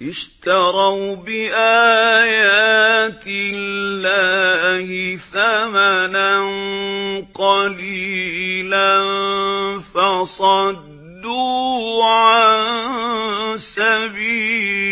اشتروا بآيات الله ثمنا قليلا فصدوا عن سبيله